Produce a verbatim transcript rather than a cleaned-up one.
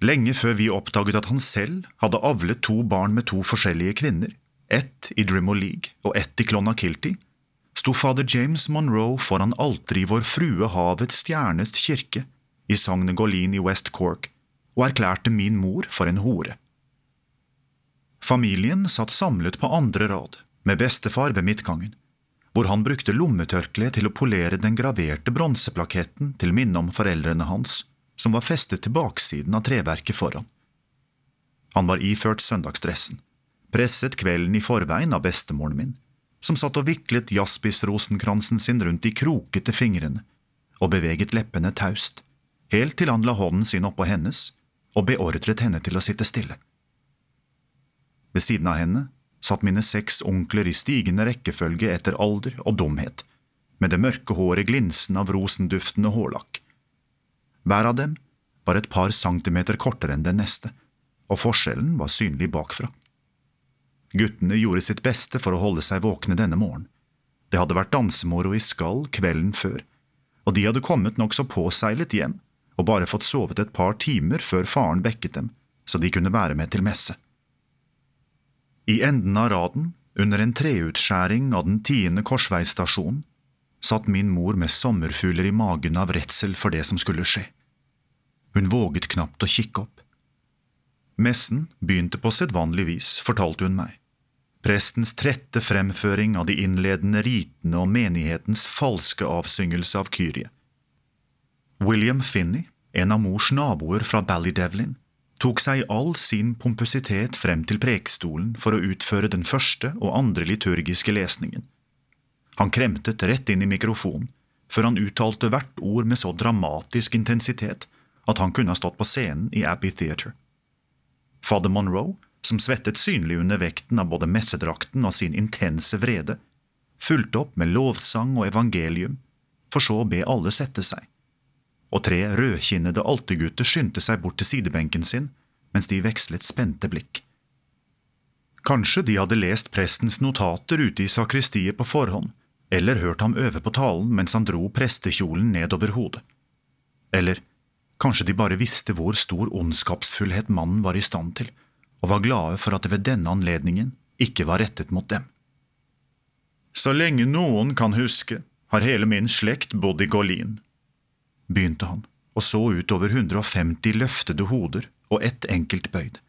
Lenge før vi oppdaget at han selv hadde avlet to barn med to forskjellige kvinner, ett i Drimmo League og ett i Clonakilty, sto fader James Monroe foran alteret i Vår Frue Havets Stjernes kirke i Sagnet Golin i West Cork og erklærte min mor for en hore. Familien satt samlet på andre rad, med bestefar ved midtgangen, hvor han brukte lommetørkle til å polere den graverte bronseplaketten til minne om foreldrene hans, som var festet til baksiden av treverket foran. Han var iført søndagsdressen, presset kvelden i forveien av bestemoren min, som satt og viklet jaspisrosenkransen sin rundt de krokete fingrene, og beveget leppene taust, helt til han la hånden sin oppå hennes, og beordret henne til å sitte stille. Ved siden av henne satt mine seks onkler i stigende rekkefølge etter alder og dumhet, med det mørke håret glinsende av rosenduftende hårlakk. Hver av dem var et par centimeter kortere enn den neste, og forskjellen var synlig bakfra. Guttene gjorde sitt beste for å holde seg våkne denne morgen. Det hadde vært dansemoro i Skall kvelden før, og de hadde kommet nok så påseilet hjem, og bare fått sovet et par timer før faren vekket dem, så de kunne være med til messe. I enden av raden, under en treutskjæring av den tiende korsveisstasjonen, satt min mor med sommerfugler i magen av redsel for det som skulle skje. Hun våget knapt å kikke opp. Messen begynte på sedvanlig vis, fortalte hun meg. Prestens trette fremføring av de innledende ritene og menighetens falske avsyngelse av Kyrie. William Finney, en av mors naboer fra Ballydevlin, tok seg all sin pompøsitet frem til prekestolen for å utføre den første og andre liturgiske lesningen. Han kremtet rett inn i mikrofonen, før han uttalte hvert ord med så dramatisk intensitet at han kunne ha stått på scenen i Abbey Theatre. Fader Monroe, som svettet synlig under vekten av både messedrakten og sin intense vrede, fulgte opp med lovsang og evangelium, for så å be alle sette seg. Og tre rødkinnede altergutter skyndte seg bort til sidebenken sin, mens de vekslet spente blikk. Kanskje de hadde lest prestens notater ute i sakristiet på forhånd, eller hørt ham øve på talen mens han dro prestekjolen ned over hodet. Eller kanskje de bare visste hvor stor ondskapsfullhet mannen var i stand til, og var glade for at det ved denne anledningen ikke var rettet mot dem. Så lenge noen kan huske, har hele min slekt bodd i Golin, begynte han, og så ut over hundre og femti løftede hoder og ett enkelt bøyd.